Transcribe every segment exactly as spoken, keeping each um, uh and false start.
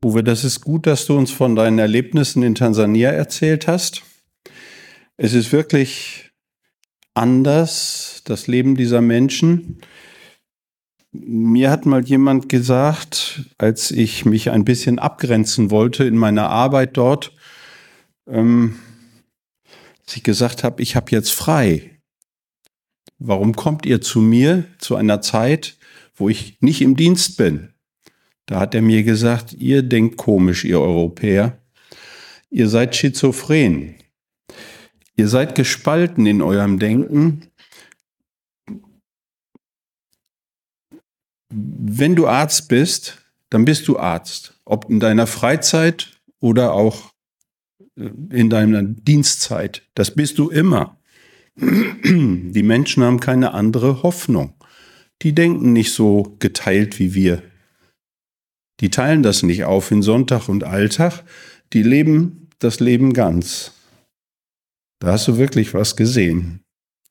Uwe, das ist gut, dass du uns von deinen Erlebnissen in Tansania erzählt hast. Es ist wirklich anders, das Leben dieser Menschen. Mir hat mal jemand gesagt, als ich mich ein bisschen abgrenzen wollte in meiner Arbeit dort, ähm, dass ich gesagt habe, ich habe jetzt frei. Warum kommt ihr zu mir zu einer Zeit, wo ich nicht im Dienst bin? Da hat er mir gesagt, ihr denkt komisch, ihr Europäer. Ihr seid schizophren. Ihr seid gespalten in eurem Denken. Wenn du Arzt bist, dann bist du Arzt. Ob in deiner Freizeit oder auch in deiner Dienstzeit. Das bist du immer. Die Menschen haben keine andere Hoffnung. Die denken nicht so geteilt wie wir. Die teilen das nicht auf in Sonntag und Alltag. Die leben das Leben ganz. Da hast du wirklich was gesehen.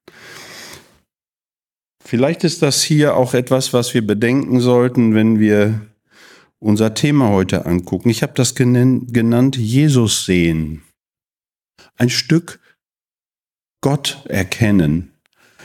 Vielleicht ist das hier auch etwas, was wir bedenken sollten, wenn wir unser Thema heute angucken. Ich habe das genannt, Jesus sehen. Ein Stück Gott erkennen.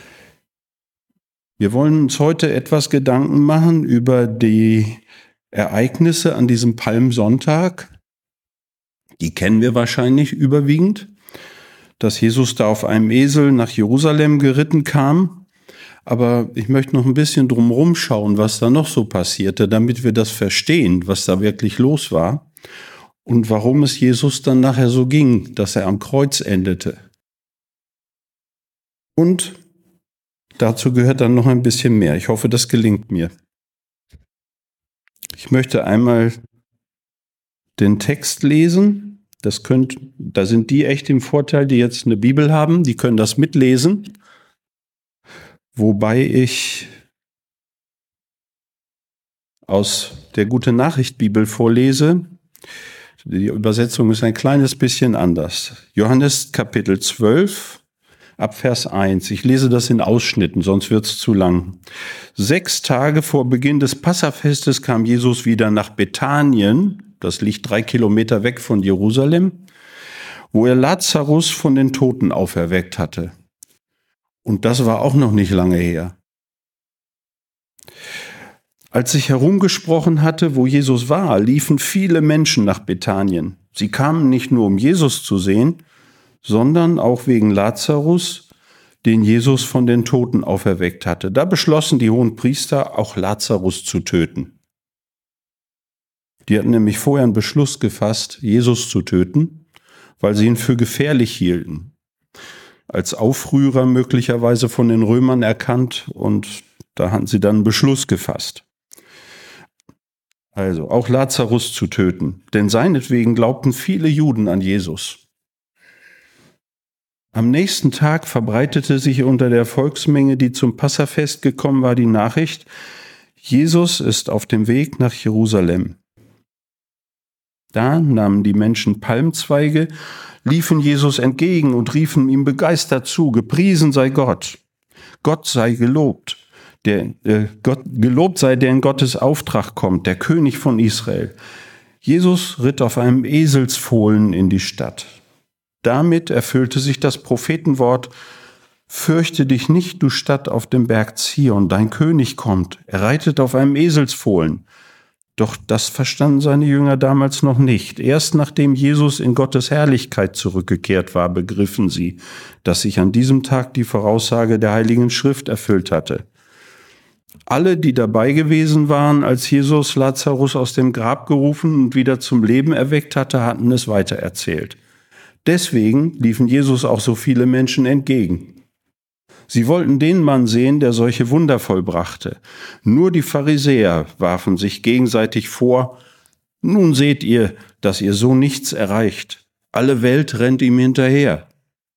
Wir wollen uns heute etwas Gedanken machen über die Ereignisse an diesem Palmsonntag. Die kennen wir wahrscheinlich überwiegend. Dass Jesus da auf einem Esel nach Jerusalem geritten kam. Aber ich möchte noch ein bisschen drumherum schauen, was da noch so passierte, damit wir das verstehen, was da wirklich los war und warum es Jesus dann nachher so ging, dass er am Kreuz endete. Und dazu gehört dann noch ein bisschen mehr. Ich hoffe, das gelingt mir. Ich möchte einmal den Text lesen. Das könnt, da sind die echt im Vorteil, die jetzt eine Bibel haben, die können das mitlesen. Wobei ich aus der Gute-Nachricht-Bibel vorlese. Die Übersetzung ist ein kleines bisschen anders. Johannes Kapitel zwölf, ab Vers eins. Ich lese das in Ausschnitten, sonst wird es zu lang. Sechs Tage vor Beginn des Passafestes kam Jesus wieder nach Bethanien. Das liegt drei Kilometer weg von Jerusalem, wo er Lazarus von den Toten auferweckt hatte. Und das war auch noch nicht lange her. Als ich herumgesprochen hatte, wo Jesus war, liefen viele Menschen nach Bethanien. Sie kamen nicht nur, um Jesus zu sehen, sondern auch wegen Lazarus, den Jesus von den Toten auferweckt hatte. Da beschlossen die Hohenpriester, auch Lazarus zu töten. Die hatten nämlich vorher einen Beschluss gefasst, Jesus zu töten, weil sie ihn für gefährlich hielten. Als Aufrührer möglicherweise von den Römern erkannt und da hatten sie dann einen Beschluss gefasst. Also auch Lazarus zu töten, denn seinetwegen glaubten viele Juden an Jesus. Am nächsten Tag verbreitete sich unter der Volksmenge, die zum Passafest gekommen war, die Nachricht, Jesus ist auf dem Weg nach Jerusalem. Da nahmen die Menschen Palmzweige, liefen Jesus entgegen und riefen ihm begeistert zu, gepriesen sei Gott. Gott sei gelobt, der, äh, Gott, gelobt sei, der in Gottes Auftrag kommt, der König von Israel. Jesus ritt auf einem Eselsfohlen in die Stadt. Damit erfüllte sich das Prophetenwort, fürchte dich nicht, du Stadt auf dem Berg Zion, dein König kommt, er reitet auf einem Eselsfohlen. Doch das verstanden seine Jünger damals noch nicht. Erst nachdem Jesus in Gottes Herrlichkeit zurückgekehrt war, begriffen sie, dass sich an diesem Tag die Voraussage der Heiligen Schrift erfüllt hatte. Alle, die dabei gewesen waren, als Jesus Lazarus aus dem Grab gerufen und wieder zum Leben erweckt hatte, hatten es weitererzählt. Deswegen liefen Jesus auch so viele Menschen entgegen. Sie wollten den Mann sehen, der solche Wunder vollbrachte. Nur die Pharisäer warfen sich gegenseitig vor, nun seht ihr, dass ihr so nichts erreicht. Alle Welt rennt ihm hinterher.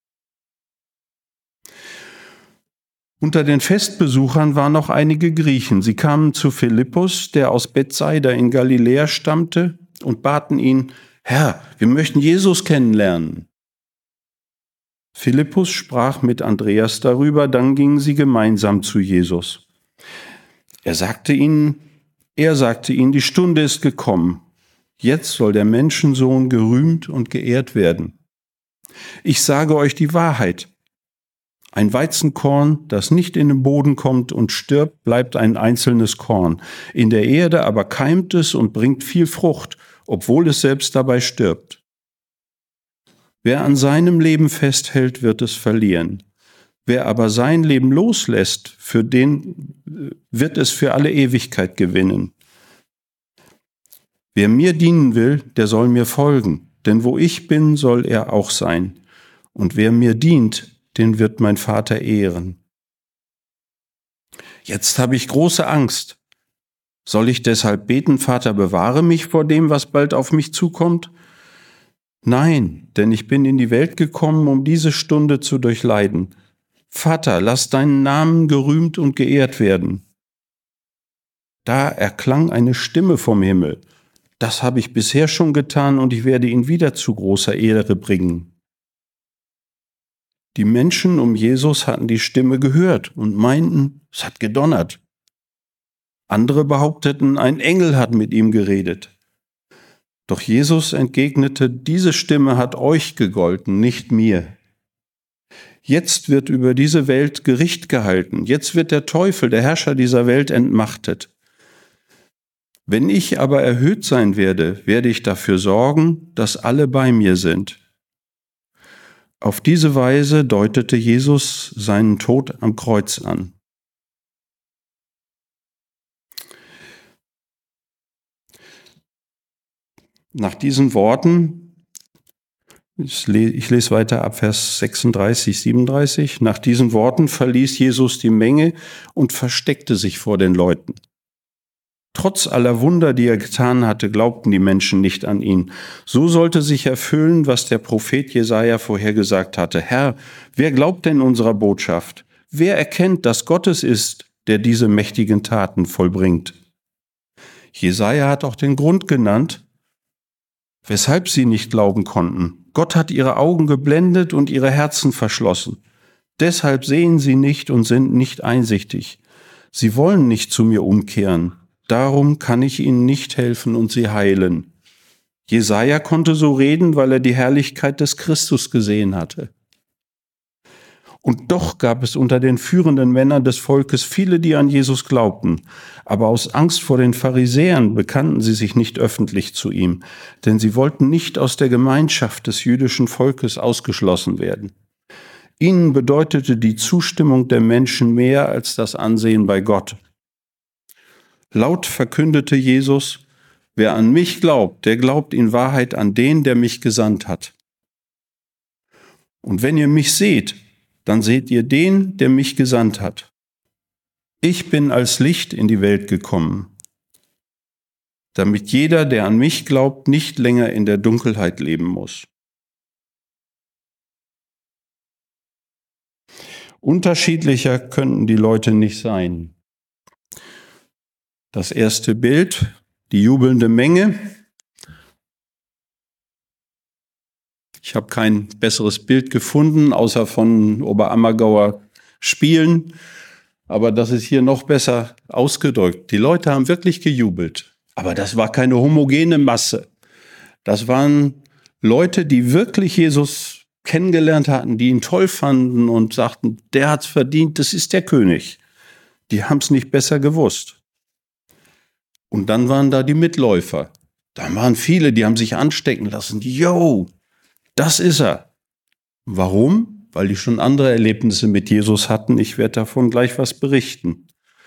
Unter den Festbesuchern waren noch einige Griechen. Sie kamen zu Philippus, der aus Bethsaida in Galiläa stammte, und baten ihn, Herr, wir möchten Jesus kennenlernen. Philippus sprach mit Andreas darüber, dann gingen sie gemeinsam zu Jesus. Er sagte ihnen, er sagte ihnen, die Stunde ist gekommen. Jetzt soll der Menschensohn gerühmt und geehrt werden. Ich sage euch die Wahrheit. Ein Weizenkorn, das nicht in den Boden kommt und stirbt, bleibt ein einzelnes Korn. In der Erde aber keimt es und bringt viel Frucht, obwohl es selbst dabei stirbt. Wer an seinem Leben festhält, wird es verlieren. Wer aber sein Leben loslässt, für den wird es für alle Ewigkeit gewinnen. Wer mir dienen will, der soll mir folgen, denn wo ich bin, soll er auch sein. Und wer mir dient, den wird mein Vater ehren. Jetzt habe ich große Angst. Soll ich deshalb beten, Vater, bewahre mich vor dem, was bald auf mich zukommt? Nein, denn ich bin in die Welt gekommen, um diese Stunde zu durchleiden. Vater, lass deinen Namen gerühmt und geehrt werden. Da erklang eine Stimme vom Himmel. Das habe ich bisher schon getan und ich werde ihn wieder zu großer Ehre bringen. Die Menschen um Jesus hatten die Stimme gehört und meinten, es hat gedonnert. Andere behaupteten, ein Engel hat mit ihm geredet. Doch Jesus entgegnete, diese Stimme hat euch gegolten, nicht mir. Jetzt wird über diese Welt Gericht gehalten. Jetzt wird der Teufel, der Herrscher dieser Welt, entmachtet. Wenn ich aber erhöht sein werde, werde ich dafür sorgen, dass alle bei mir sind. Auf diese Weise deutete Jesus seinen Tod am Kreuz an. Nach diesen Worten, ich lese weiter ab Vers sechsunddreißig, siebenunddreißig, nach diesen Worten verließ Jesus die Menge und versteckte sich vor den Leuten. Trotz aller Wunder, die er getan hatte, glaubten die Menschen nicht an ihn. So sollte sich erfüllen, was der Prophet Jesaja vorhergesagt hatte. Herr, wer glaubt denn unserer Botschaft? Wer erkennt, dass Gott es ist, der diese mächtigen Taten vollbringt? Jesaja hat auch den Grund genannt, weshalb sie nicht glauben konnten. Gott hat ihre Augen geblendet und ihre Herzen verschlossen. Deshalb sehen sie nicht und sind nicht einsichtig. Sie wollen nicht zu mir umkehren. Darum kann ich ihnen nicht helfen und sie heilen. Jesaja konnte so reden, weil er die Herrlichkeit des Christus gesehen hatte. Und doch gab es unter den führenden Männern des Volkes viele, die an Jesus glaubten. Aber aus Angst vor den Pharisäern bekannten sie sich nicht öffentlich zu ihm, denn sie wollten nicht aus der Gemeinschaft des jüdischen Volkes ausgeschlossen werden. Ihnen bedeutete die Zustimmung der Menschen mehr als das Ansehen bei Gott. Laut verkündete Jesus, wer an mich glaubt, der glaubt in Wahrheit an den, der mich gesandt hat. Und wenn ihr mich seht, dann seht ihr den, der mich gesandt hat. Ich bin als Licht in die Welt gekommen, damit jeder, der an mich glaubt, nicht länger in der Dunkelheit leben muss. Unterschiedlicher könnten die Leute nicht sein. Das erste Bild, die jubelnde Menge. Ich habe kein besseres Bild gefunden, außer von Oberammergauer Spielen. Aber das ist hier noch besser ausgedrückt. Die Leute haben wirklich gejubelt. Aber das war keine homogene Masse. Das waren Leute, die wirklich Jesus kennengelernt hatten, die ihn toll fanden und sagten, der hat's verdient, das ist der König. Die haben es nicht besser gewusst. Und dann waren da die Mitläufer. Da waren viele, die haben sich anstecken lassen. Yo, das ist er. Warum? Weil die schon andere Erlebnisse mit Jesus hatten. Ich werde davon gleich was berichten.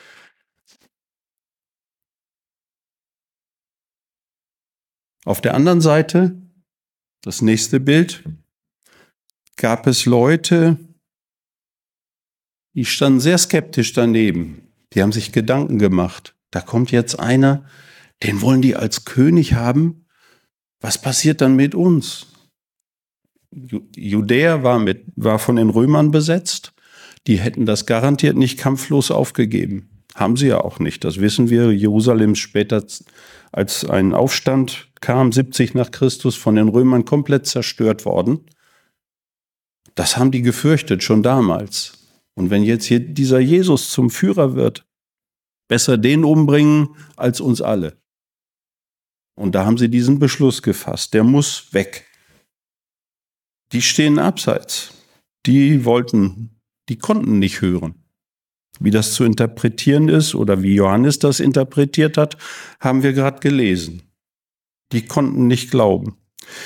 Auf der anderen Seite, das nächste Bild, gab es Leute, die standen sehr skeptisch daneben. Die haben sich Gedanken gemacht. Da kommt jetzt einer, den wollen die als König haben. Was passiert dann mit uns? Judäa war, mit, war von den Römern besetzt. Die hätten das garantiert nicht kampflos aufgegeben. Haben sie ja auch nicht. Das wissen wir. Jerusalem später, als ein Aufstand kam, siebzig nach Christus, von den Römern komplett zerstört worden. Das haben die gefürchtet, schon damals. Und wenn jetzt hier dieser Jesus zum Führer wird, besser den umbringen als uns alle. Und da haben sie diesen Beschluss gefasst, der muss weg. Die stehen abseits. Die wollten, die konnten nicht hören. Wie das zu interpretieren ist oder wie Johannes das interpretiert hat, haben wir gerade gelesen. Die konnten nicht glauben.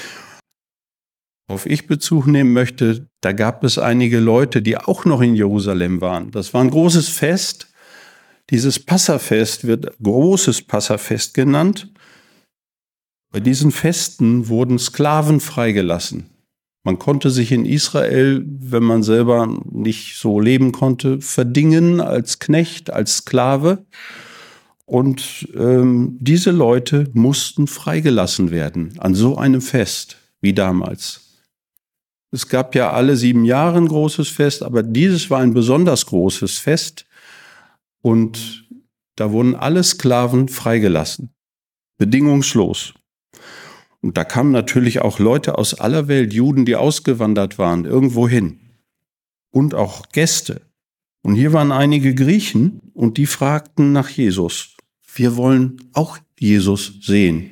Auf ich Bezug nehmen möchte, da gab es einige Leute, die auch noch in Jerusalem waren. Das war ein großes Fest. Dieses Passafest wird großes Passafest genannt. Bei diesen Festen wurden Sklaven freigelassen. Man konnte sich in Israel, wenn man selber nicht so leben konnte, verdingen als Knecht, als Sklave. Und ähm, diese Leute mussten freigelassen werden an so einem Fest wie damals. Es gab ja alle sieben Jahre ein großes Fest, aber dieses war ein besonders großes Fest. Und da wurden alle Sklaven freigelassen, bedingungslos. Und da kamen natürlich auch Leute aus aller Welt, Juden, die ausgewandert waren, irgendwo hin. Und auch Gäste. Und hier waren einige Griechen und die fragten nach Jesus. Wir wollen auch Jesus sehen.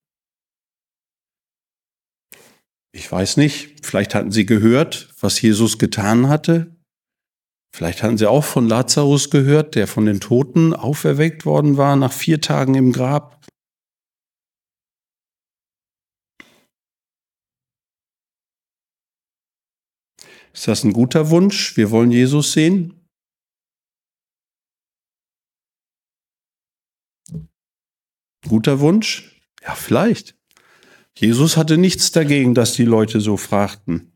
Ich weiß nicht, vielleicht hatten sie gehört, was Jesus getan hatte. Vielleicht hatten sie auch von Lazarus gehört, der von den Toten auferweckt worden war nach vier Tagen im Grab. Ist das ein guter Wunsch? Wir wollen Jesus sehen? Guter Wunsch? Ja, vielleicht. Jesus hatte nichts dagegen, dass die Leute so fragten.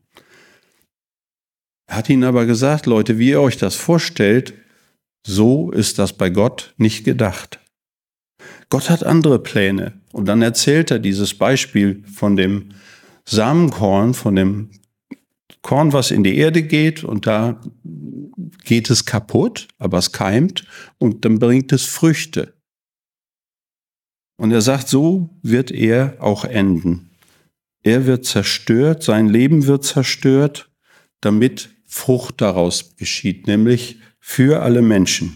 Er hat ihnen aber gesagt, Leute, wie ihr euch das vorstellt, so ist das bei Gott nicht gedacht. Gott hat andere Pläne. Und dann erzählt er dieses Beispiel von dem Samenkorn, von dem Korn, was in die Erde geht, und da geht es kaputt, aber es keimt und dann bringt es Früchte. Und er sagt, so wird er auch enden. Er wird zerstört, sein Leben wird zerstört, damit Frucht daraus geschieht, nämlich für alle Menschen.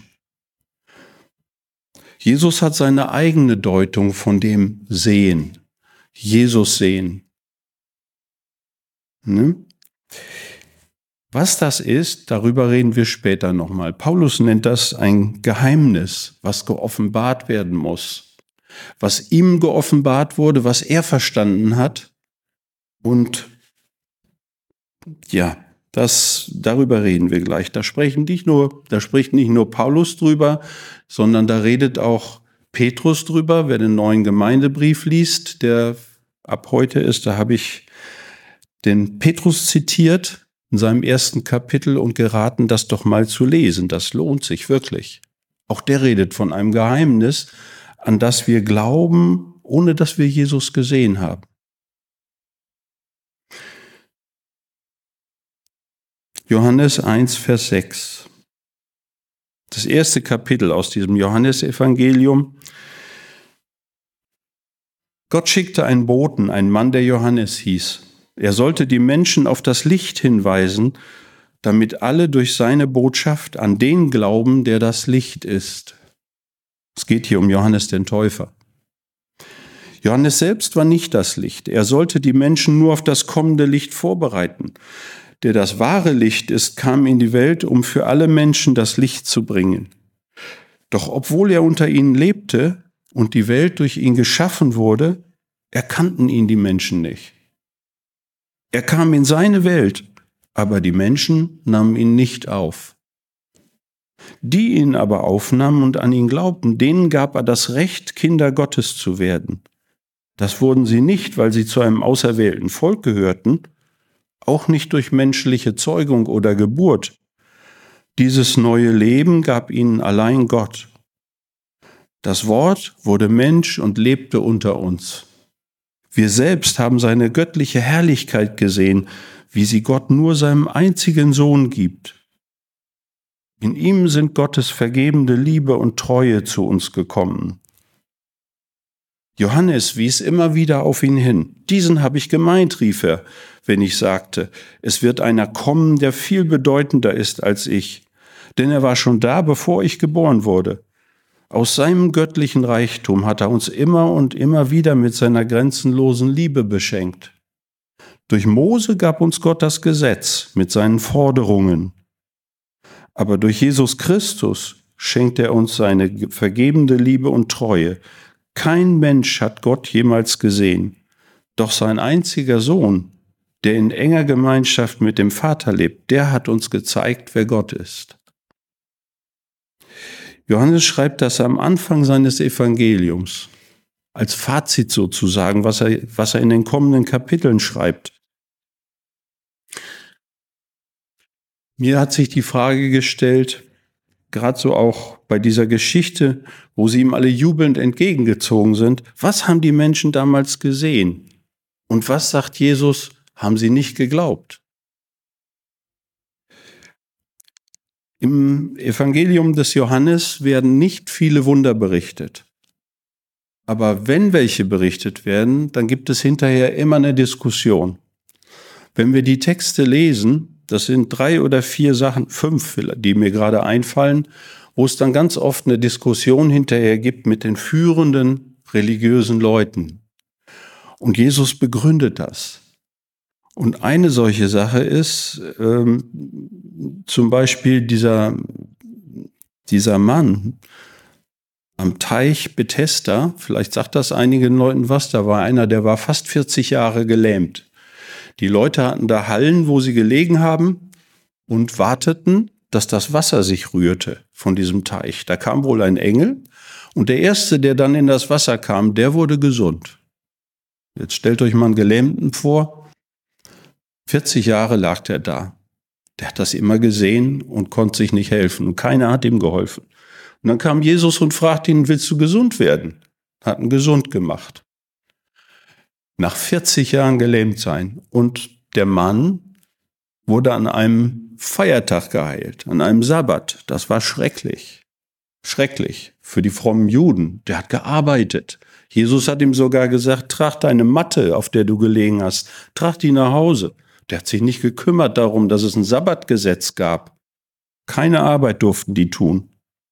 Jesus hat seine eigene Deutung von dem Sehen, Jesus sehen. Ne? Was das ist, darüber reden wir später nochmal. Paulus nennt das ein Geheimnis, was geoffenbart werden muss, was ihm geoffenbart wurde, was er verstanden hat. Und ja, das, darüber reden wir gleich. Da sprechen nicht nur, da spricht nicht nur Paulus drüber, sondern da redet auch Petrus drüber. Wer den neuen Gemeindebrief liest, der ab heute ist, da habe ich den Petrus zitiert in seinem ersten Kapitel und geraten, das doch mal zu lesen. Das lohnt sich wirklich. Auch der redet von einem Geheimnis, an das wir glauben, ohne dass wir Jesus gesehen haben. Johannes eins, Vers sechs. Das erste Kapitel aus diesem Johannesevangelium. Gott schickte einen Boten, einen Mann, der Johannes hieß. Er sollte die Menschen auf das Licht hinweisen, damit alle durch seine Botschaft an den glauben, der das Licht ist. Es geht hier um Johannes den Täufer. Johannes selbst war nicht das Licht. Er sollte die Menschen nur auf das kommende Licht vorbereiten. Der das wahre Licht ist, kam in die Welt, um für alle Menschen das Licht zu bringen. Doch obwohl er unter ihnen lebte und die Welt durch ihn geschaffen wurde, erkannten ihn die Menschen nicht. Er kam in seine Welt, aber die Menschen nahmen ihn nicht auf. Die ihn aber aufnahmen und an ihn glaubten, denen gab er das Recht, Kinder Gottes zu werden. Das wurden sie nicht, weil sie zu einem auserwählten Volk gehörten, auch nicht durch menschliche Zeugung oder Geburt. Dieses neue Leben gab ihnen allein Gott. Das Wort wurde Mensch und lebte unter uns. Wir selbst haben seine göttliche Herrlichkeit gesehen, wie sie Gott nur seinem einzigen Sohn gibt. In ihm sind Gottes vergebende Liebe und Treue zu uns gekommen. Johannes wies immer wieder auf ihn hin. Diesen habe ich gemeint, rief er, wenn ich sagte, es wird einer kommen, der viel bedeutender ist als ich. Denn er war schon da, bevor ich geboren wurde. Aus seinem göttlichen Reichtum hat er uns immer und immer wieder mit seiner grenzenlosen Liebe beschenkt. Durch Mose gab uns Gott das Gesetz mit seinen Forderungen. Aber durch Jesus Christus schenkt er uns seine vergebende Liebe und Treue. Kein Mensch hat Gott jemals gesehen, doch sein einziger Sohn, der in enger Gemeinschaft mit dem Vater lebt, der hat uns gezeigt, wer Gott ist. Johannes schreibt das am Anfang seines Evangeliums, als Fazit sozusagen, was er, was er in den kommenden Kapiteln schreibt. Mir hat sich die Frage gestellt, gerade so auch bei dieser Geschichte, wo sie ihm alle jubelnd entgegengezogen sind, was haben die Menschen damals gesehen? Und was sagt Jesus, haben sie nicht geglaubt? Im Evangelium des Johannes werden nicht viele Wunder berichtet. Aber wenn welche berichtet werden, dann gibt es hinterher immer eine Diskussion. Wenn wir die Texte lesen, das sind drei oder vier Sachen, fünf, die mir gerade einfallen, wo es dann ganz oft eine Diskussion hinterher gibt mit den führenden religiösen Leuten. Und Jesus begründet das. Und eine solche Sache ist ähm, zum Beispiel dieser, dieser Mann am Teich Bethesda, vielleicht sagt das einigen Leuten was, da war einer, der war fast vierzig Jahre gelähmt. Die Leute hatten da Hallen, wo sie gelegen haben und warteten, dass das Wasser sich rührte von diesem Teich. Da kam wohl ein Engel und der Erste, der dann in das Wasser kam, der wurde gesund. Jetzt stellt euch mal einen Gelähmten vor. vierzig Jahre lag der da. Der hat das immer gesehen und konnte sich nicht helfen und keiner hat ihm geholfen. Und dann kam Jesus und fragte ihn, willst du gesund werden? Hat ihn gesund gemacht. Nach vierzig Jahren gelähmt sein. Und der Mann wurde an einem Feiertag geheilt, an einem Sabbat. Das war schrecklich. Schrecklich für die frommen Juden. Der hat gearbeitet. Jesus hat ihm sogar gesagt, trag deine Matte, auf der du gelegen hast, trag die nach Hause. Der hat sich nicht gekümmert darum, dass es ein Sabbatgesetz gab. Keine Arbeit durften die tun.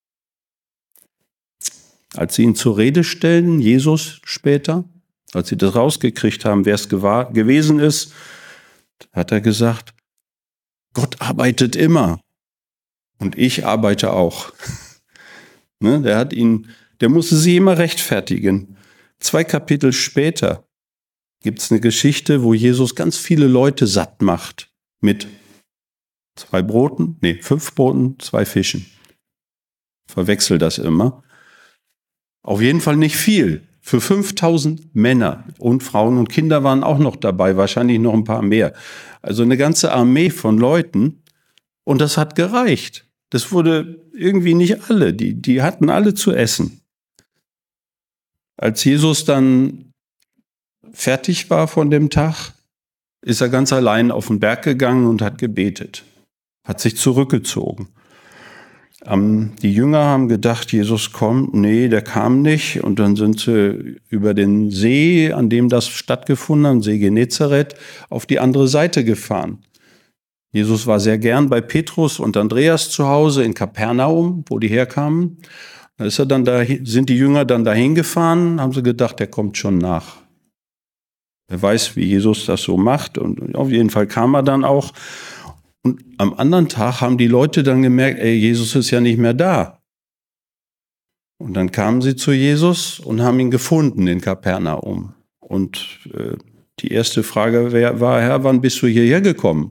Als sie ihn zur Rede stellen, Jesus später, als sie das rausgekriegt haben, wer es gewesen ist, hat er gesagt, Gott arbeitet immer und ich arbeite auch. ne, der hat ihn, der musste sie immer rechtfertigen. Zwei Kapitel später gibt es eine Geschichte, wo Jesus ganz viele Leute satt macht mit zwei Broten, nee, fünf Broten, zwei Fischen. Verwechsel das immer. Auf jeden Fall nicht viel. Für fünftausend Männer und Frauen und Kinder waren auch noch dabei, wahrscheinlich noch ein paar mehr. Also eine ganze Armee von Leuten. Und das hat gereicht. Das wurde irgendwie nicht alle. Die, die hatten alle zu essen. Als Jesus dann fertig war von dem Tag, ist er ganz allein auf den Berg gegangen und hat gebetet. Hat sich zurückgezogen. Ähm, die Jünger haben gedacht, Jesus kommt. Nee, der kam nicht. Und dann sind sie über den See, an dem das stattgefunden hat, See Genezareth, auf die andere Seite gefahren. Jesus war sehr gern bei Petrus und Andreas zu Hause in Kapernaum, wo die herkamen. Da ist er dann da, sind die Jünger dann dahin gefahren, haben sie gedacht, der kommt schon nach. Wer weiß, wie Jesus das so macht. Und auf jeden Fall kam er dann auch. Und am anderen Tag haben die Leute dann gemerkt, ey, Jesus ist ja nicht mehr da. Und dann kamen sie zu Jesus und haben ihn gefunden in Kapernaum. Und äh, die erste Frage war, Herr, wann bist du hierher gekommen?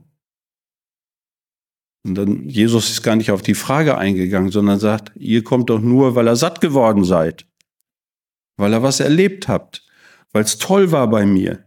Und dann, Jesus ist gar nicht auf die Frage eingegangen, sondern sagt, ihr kommt doch nur, weil ihr satt geworden seid. Weil ihr was erlebt habt. Weil es toll war bei mir.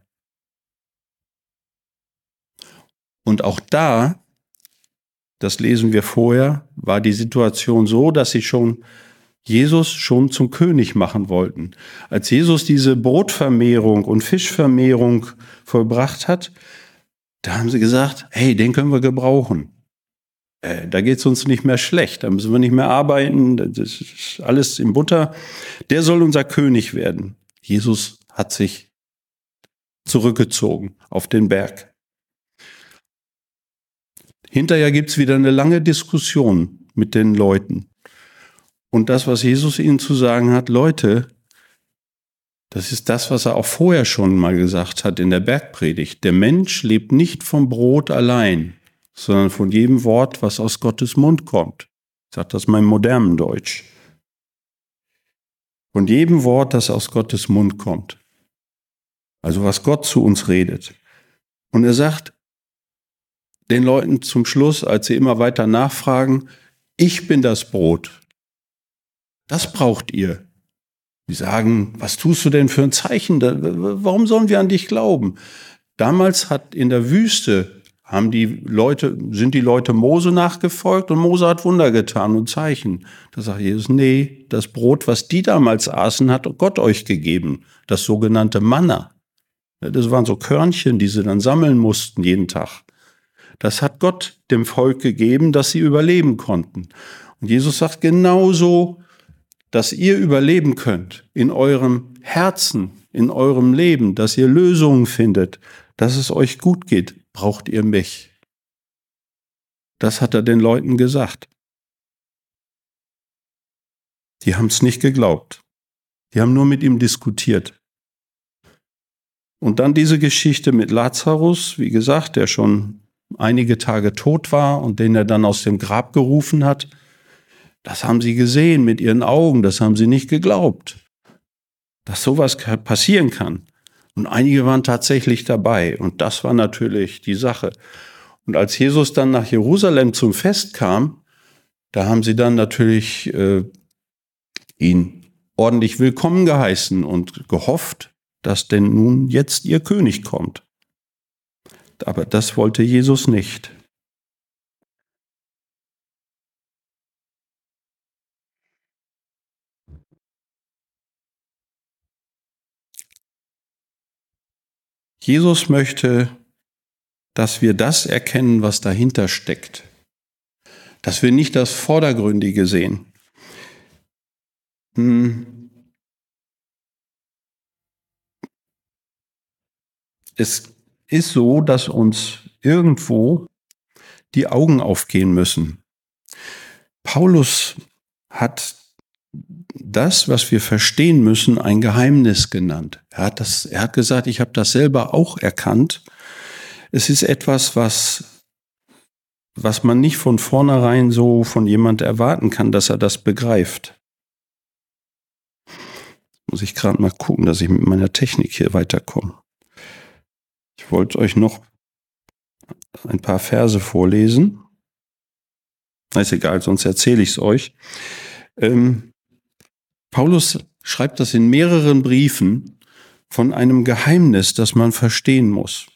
Und auch da, das lesen wir vorher, war die Situation so, dass sie schon Jesus schon zum König machen wollten. Als Jesus diese Brotvermehrung und Fischvermehrung vollbracht hat, da haben sie gesagt, hey, den können wir gebrauchen. Äh, da geht es uns nicht mehr schlecht, da müssen wir nicht mehr arbeiten, das ist alles in Butter. Der soll unser König werden. Jesus hat sich zurückgezogen auf den Berg. Hinterher gibt es wieder eine lange Diskussion mit den Leuten. Und das, was Jesus ihnen zu sagen hat, Leute, das ist das, was er auch vorher schon mal gesagt hat in der Bergpredigt. Der Mensch lebt nicht vom Brot allein, sondern von jedem Wort, was aus Gottes Mund kommt. Ich sage das mal im modernen Deutsch. Von jedem Wort, das aus Gottes Mund kommt. Also was Gott zu uns redet. Und er sagt den Leuten zum Schluss, als sie immer weiter nachfragen, ich bin das Brot. Das braucht ihr. Die sagen, was tust du denn für ein Zeichen? Warum sollen wir an dich glauben? Damals hat in der Wüste haben die Leute, sind die Leute Mose nachgefolgt und Mose hat Wunder getan und Zeichen. Da sagt Jesus, nee, das Brot, was die damals aßen, hat Gott euch gegeben. Das sogenannte Manna. Das waren so Körnchen, die sie dann sammeln mussten jeden Tag. Das hat Gott dem Volk gegeben, dass sie überleben konnten. Und Jesus sagt genauso, dass ihr überleben könnt in eurem Herzen, in eurem Leben, dass ihr Lösungen findet, dass es euch gut geht, braucht ihr mich. Das hat er den Leuten gesagt. Die haben es nicht geglaubt. Die haben nur mit ihm diskutiert. Und dann diese Geschichte mit Lazarus, wie gesagt, der schon einige Tage tot war und den er dann aus dem Grab gerufen hat. Das haben sie gesehen mit ihren Augen, das haben sie nicht geglaubt, dass sowas passieren kann. Und einige waren tatsächlich dabei und das war natürlich die Sache. Und als Jesus dann nach Jerusalem zum Fest kam, da haben sie dann natürlich äh, ihn ordentlich willkommen geheißen und gehofft, dass denn nun jetzt ihr König kommt. Aber das wollte Jesus nicht. Jesus möchte, dass wir das erkennen, was dahinter steckt. Dass wir nicht das Vordergründige sehen. Es ist so, dass uns irgendwo die Augen aufgehen müssen. Paulus hat das, was wir verstehen müssen, ein Geheimnis genannt. Er hat das, er hat gesagt, ich habe das selber auch erkannt. Es ist etwas, was, was man nicht von vornherein so von jemand erwarten kann, dass er das begreift. Muss ich gerade mal gucken, dass ich mit meiner Technik hier weiterkomme. Ich wollte euch noch ein paar Verse vorlesen. Ist egal, sonst erzähle ich es euch. Ähm, Paulus schreibt das in mehreren Briefen von einem Geheimnis, das man verstehen muss.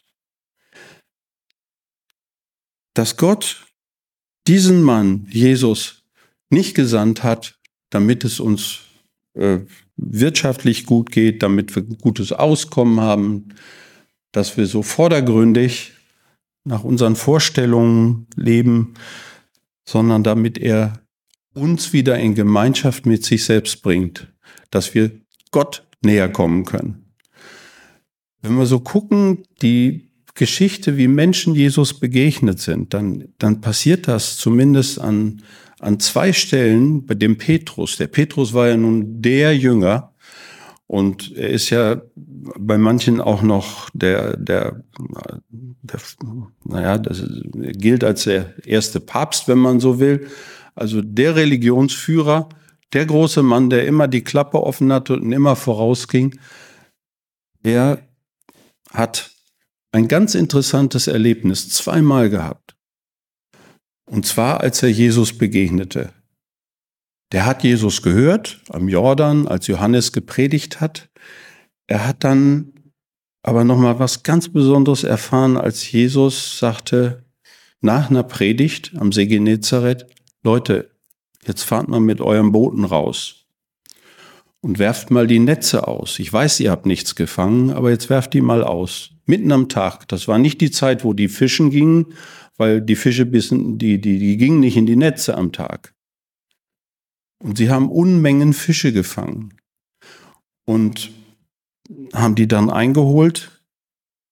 Dass Gott diesen Mann, Jesus, nicht gesandt hat, damit es uns äh, wirtschaftlich gut geht, damit wir gutes Auskommen haben, dass wir so vordergründig nach unseren Vorstellungen leben, sondern damit er uns wieder in Gemeinschaft mit sich selbst bringt, dass wir Gott näher kommen können. Wenn wir so gucken, die Geschichte, wie Menschen Jesus begegnet sind, dann, dann passiert das zumindest an, an zwei Stellen bei dem Petrus. Der Petrus war ja nun der Jünger und er ist ja bei manchen auch noch der, der, der naja, das gilt als der erste Papst, wenn man so will. Also der Religionsführer, der große Mann, der immer die Klappe offen hatte und immer vorausging, der hat ein ganz interessantes Erlebnis zweimal gehabt. Und zwar, als er Jesus begegnete. Der hat Jesus gehört am Jordan, als Johannes gepredigt hat. Er hat dann aber noch mal was ganz Besonderes erfahren, als Jesus sagte, nach einer Predigt am See Genezareth, Leute, jetzt fahrt mal mit eurem Booten raus und werft mal die Netze aus. Ich weiß, ihr habt nichts gefangen, aber jetzt werft die mal aus. Mitten am Tag. Das war nicht die Zeit, wo die fischen gingen, weil die Fische bissen, die, die, die gingen nicht in die Netze am Tag. Und sie haben Unmengen Fische gefangen und haben die dann eingeholt.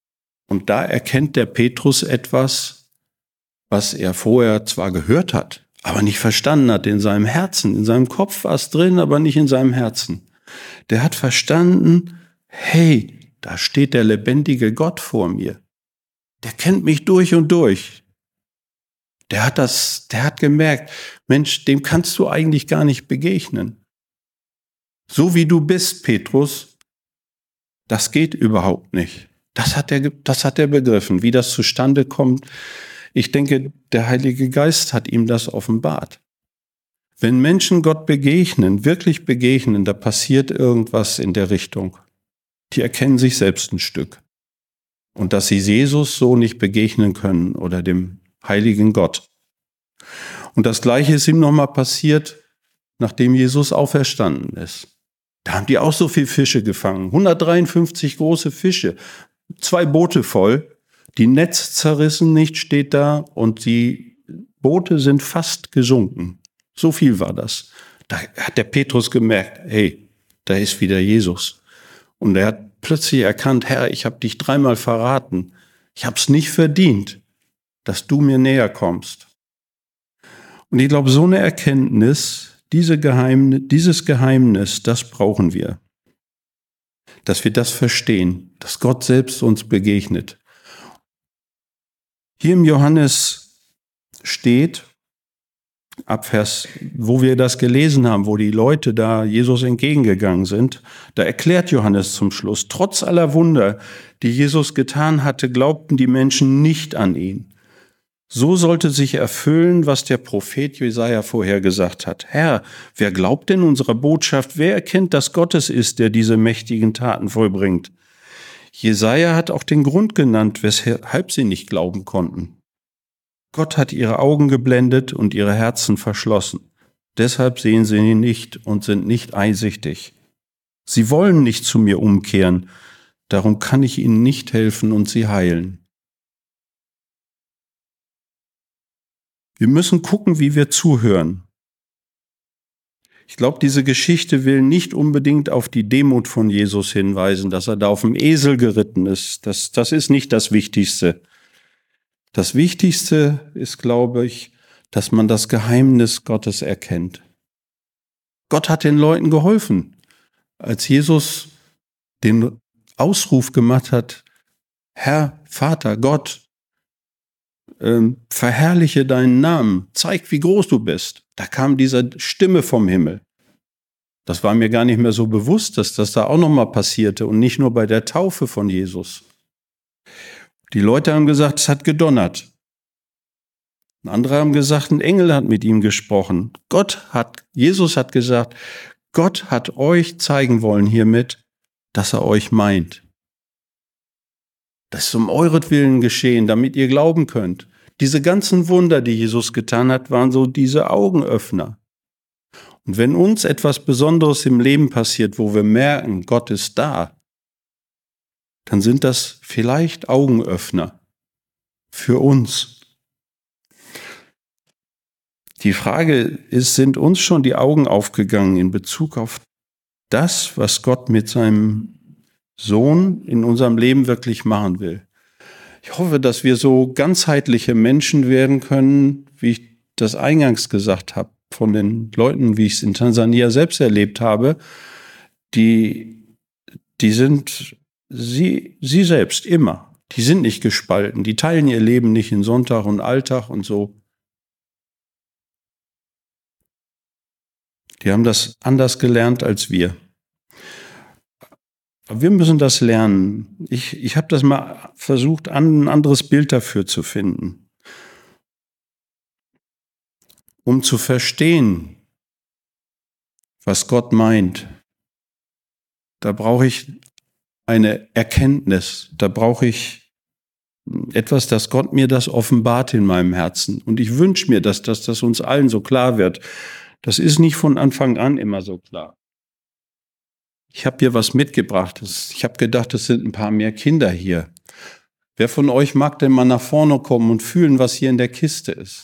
Und da erkennt der Petrus etwas, was er vorher zwar gehört hat, aber nicht verstanden hat in seinem Herzen. In seinem Kopf war es drin, aber nicht in seinem Herzen. Der hat verstanden, hey, da steht der lebendige Gott vor mir. Der kennt mich durch und durch. Der hat das, der hat gemerkt, Mensch, dem kannst du eigentlich gar nicht begegnen. So wie du bist, Petrus, das geht überhaupt nicht. Das hat er, das hat er begriffen, wie das zustande kommt. Ich denke, der Heilige Geist hat ihm das offenbart. Wenn Menschen Gott begegnen, wirklich begegnen, da passiert irgendwas in der Richtung. Die erkennen sich selbst ein Stück. Und dass sie Jesus so nicht begegnen können oder dem heiligen Gott. Und das Gleiche ist ihm nochmal passiert, nachdem Jesus auferstanden ist. Da haben die auch so viel Fische gefangen. hundertdreiundfünfzig große Fische. Zwei Boote voll. Die Netz zerrissen nicht, steht da. Und die Boote sind fast gesunken. So viel war das. Da hat der Petrus gemerkt, hey, da ist wieder Jesus. Und er hat plötzlich erkannt, Herr, ich habe dich dreimal verraten. Ich habe es nicht verdient, dass du mir näher kommst. Und ich glaube, so eine Erkenntnis, diese Geheimnis, dieses Geheimnis, das brauchen wir. Dass wir das verstehen, dass Gott selbst uns begegnet. Hier im Johannes steht, ab Vers, wo wir das gelesen haben, wo die Leute da Jesus entgegengegangen sind, da erklärt Johannes zum Schluss, trotz aller Wunder, die Jesus getan hatte, glaubten die Menschen nicht an ihn. So sollte sich erfüllen, was der Prophet Jesaja vorher gesagt hat. Herr, wer glaubt denn unserer Botschaft? Wer erkennt, dass Gott es ist, der diese mächtigen Taten vollbringt? Jesaja hat auch den Grund genannt, weshalb sie nicht glauben konnten. Gott hat ihre Augen geblendet und ihre Herzen verschlossen. Deshalb sehen sie ihn nicht und sind nicht einsichtig. Sie wollen nicht zu mir umkehren, darum kann ich ihnen nicht helfen und sie heilen. Wir müssen gucken, wie wir zuhören. Ich glaube, diese Geschichte will nicht unbedingt auf die Demut von Jesus hinweisen, dass er da auf dem Esel geritten ist. Das, das ist nicht das Wichtigste. Das Wichtigste ist, glaube ich, dass man das Geheimnis Gottes erkennt. Gott hat den Leuten geholfen. Als Jesus den Ausruf gemacht hat, Herr, Vater, Gott, ähm, verherrliche deinen Namen, zeig, wie groß du bist. Da kam diese Stimme vom Himmel. Das war mir gar nicht mehr so bewusst, dass das da auch nochmal passierte und nicht nur bei der Taufe von Jesus. Die Leute haben gesagt, es hat gedonnert. Andere haben gesagt, ein Engel hat mit ihm gesprochen. Gott hat, Jesus hat gesagt, Gott hat euch zeigen wollen hiermit, dass er euch meint. Das ist um euretwillen geschehen, damit ihr glauben könnt. Diese ganzen Wunder, die Jesus getan hat, waren so diese Augenöffner. Und wenn uns etwas Besonderes im Leben passiert, wo wir merken, Gott ist da, dann sind das vielleicht Augenöffner für uns. Die Frage ist, sind uns schon die Augen aufgegangen in Bezug auf das, was Gott mit seinem Sohn in unserem Leben wirklich machen will? Ich hoffe, dass wir so ganzheitliche Menschen werden können, wie ich das eingangs gesagt habe, von den Leuten, wie ich es in Tansania selbst erlebt habe, die, die sind sie, sie selbst immer. Die sind nicht gespalten, die teilen ihr Leben nicht in Sonntag und Alltag und so. Die haben das anders gelernt als wir. Aber wir müssen das lernen. Ich, ich habe das mal versucht, ein anderes Bild dafür zu finden. Um zu verstehen, was Gott meint, da brauche ich eine Erkenntnis, da brauche ich etwas, dass Gott mir das offenbart in meinem Herzen. Und ich wünsche mir, dass, dass das uns allen so klar wird. Das ist nicht von Anfang an immer so klar. Ich habe hier was mitgebracht. Ich habe gedacht, es sind ein paar mehr Kinder hier. Wer von euch mag denn mal nach vorne kommen und fühlen, was hier in der Kiste ist?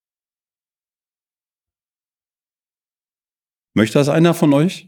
Möchte das einer von euch?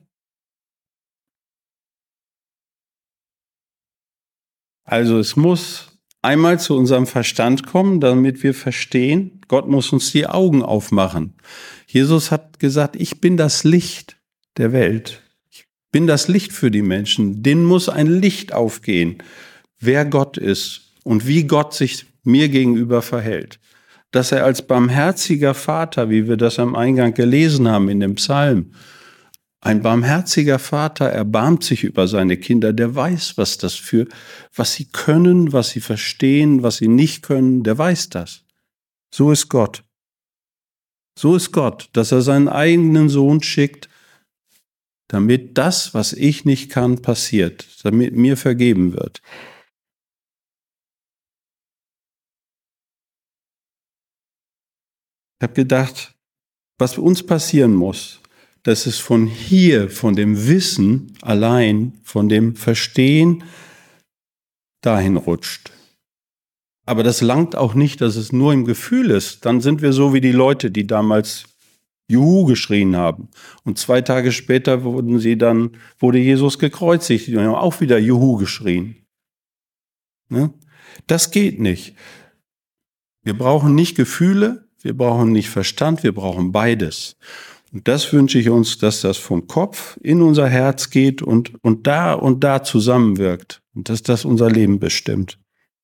Also es muss einmal zu unserem Verstand kommen, damit wir verstehen, Gott muss uns die Augen aufmachen. Jesus hat gesagt, ich bin das Licht der Welt. Ich bin das Licht für die Menschen. Denen muss ein Licht aufgehen, wer Gott ist und wie Gott sich mir gegenüber verhält. Dass er als barmherziger Vater, wie wir das am Eingang gelesen haben in dem Psalm, ein barmherziger Vater erbarmt sich über seine Kinder, der weiß, was das für, was sie können, was sie verstehen, was sie nicht können, der weiß das. So ist Gott. So ist Gott, dass er seinen eigenen Sohn schickt, damit das, was ich nicht kann, passiert, damit mir vergeben wird. Ich habe gedacht, was uns passieren muss, dass es von hier, von dem Wissen allein, von dem Verstehen dahin rutscht. Aber das langt auch nicht, dass es nur im Gefühl ist. Dann sind wir so wie die Leute, die damals Juhu geschrien haben. Und zwei Tage später wurden sie dann, wurde Jesus gekreuzigt. Die haben auch wieder Juhu geschrien. Ne? Das geht nicht. Wir brauchen nicht Gefühle, wir brauchen nicht Verstand, wir brauchen beides. Und das wünsche ich uns, dass das vom Kopf in unser Herz geht und, und da und da zusammenwirkt. Und dass das unser Leben bestimmt.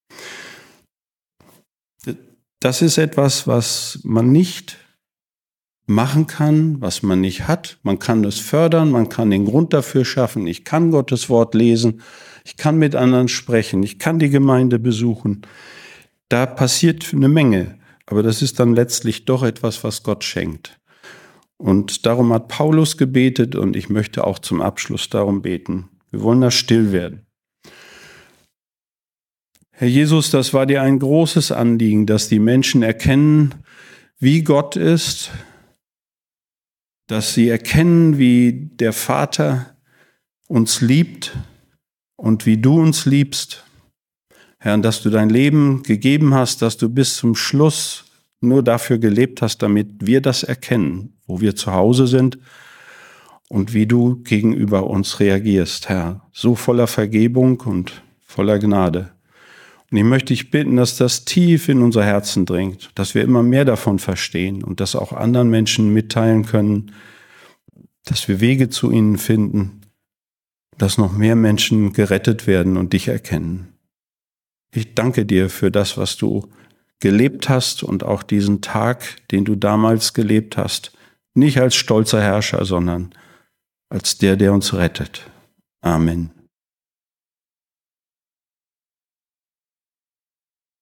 Das ist etwas, was man nicht machen kann, was man nicht hat. Man kann es fördern, man kann den Grund dafür schaffen. Ich kann Gottes Wort lesen, ich kann mit anderen sprechen, ich kann die Gemeinde besuchen. Da passiert eine Menge, aber das ist dann letztlich doch etwas, was Gott schenkt. Und darum hat Paulus gebetet und ich möchte auch zum Abschluss darum beten. Wir wollen da still werden. Herr Jesus, das war dir ein großes Anliegen, dass die Menschen erkennen, wie Gott ist, dass sie erkennen, wie der Vater uns liebt und wie du uns liebst. Herr, dass du dein Leben gegeben hast, dass du bis zum Schluss nur dafür gelebt hast, damit wir das erkennen, wo wir zu Hause sind und wie du gegenüber uns reagierst, Herr. So voller Vergebung und voller Gnade. Und ich möchte dich bitten, dass das tief in unser Herzen dringt, dass wir immer mehr davon verstehen und das auch anderen Menschen mitteilen können, dass wir Wege zu ihnen finden, dass noch mehr Menschen gerettet werden und dich erkennen. Ich danke dir für das, was du gelebt hast und auch diesen Tag, den du damals gelebt hast, nicht als stolzer Herrscher, sondern als der, der uns rettet. Amen.